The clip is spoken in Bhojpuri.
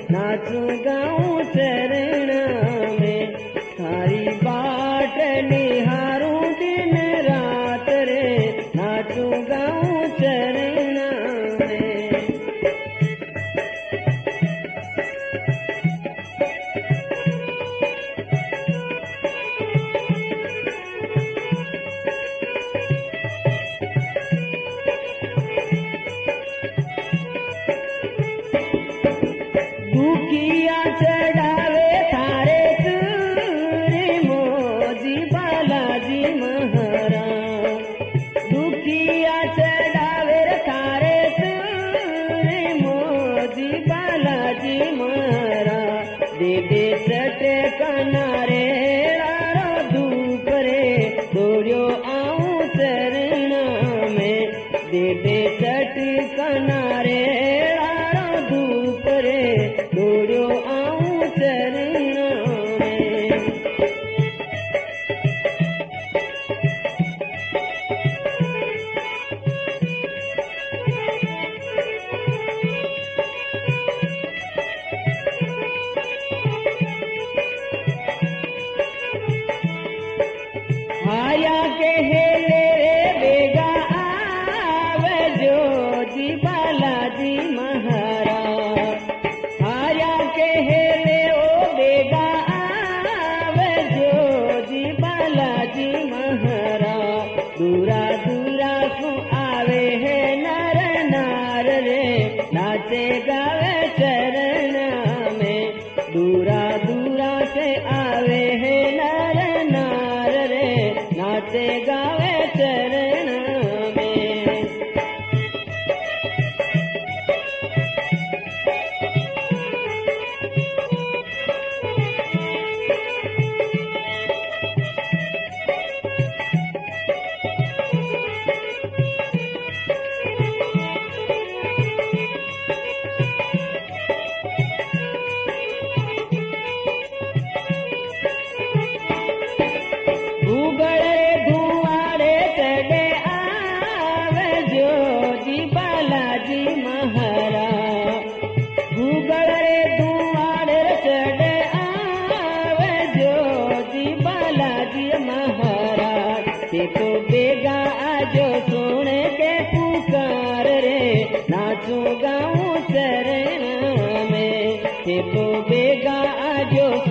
नाचू गाऊं चरण में। थारी बाट निहारूं दिन रात रे, नाचू गाऊं चरण में। दुखिया चढ़ावे थारे सूरी मोजी बालाजी महाराज। दुखिया चढ़ावे थारे सूरी मोजी बालाजी महाराज। दे दे चटे कनारे लारो धूप रे, दौड़ो आऊं चरण में। दे दे चटे कनारे लारो धूप रे, दौड़ो आऊं चरण में। आया के हेले बेगा आवजो जी बालाजी महाराज। आया के हेले ओ बेगा आवजो जी बालाजी महाराज। दूरा दूरा सु आवे है नर नार रे, नाचे गावे चरण में। दूरा दूरा से आवे है नर नार रे, नाचे गावे चरण में। उगड़े धुआड़े चढ़े आवजो जी बालाजी महाराज। उगड़े धुआड़े चढ़े आवजो जी बालाजी महाराज। ते तो बेगा आजो सुन के पुकार रे, नाचू गाऊं चरण में। ते तो बेगा आजो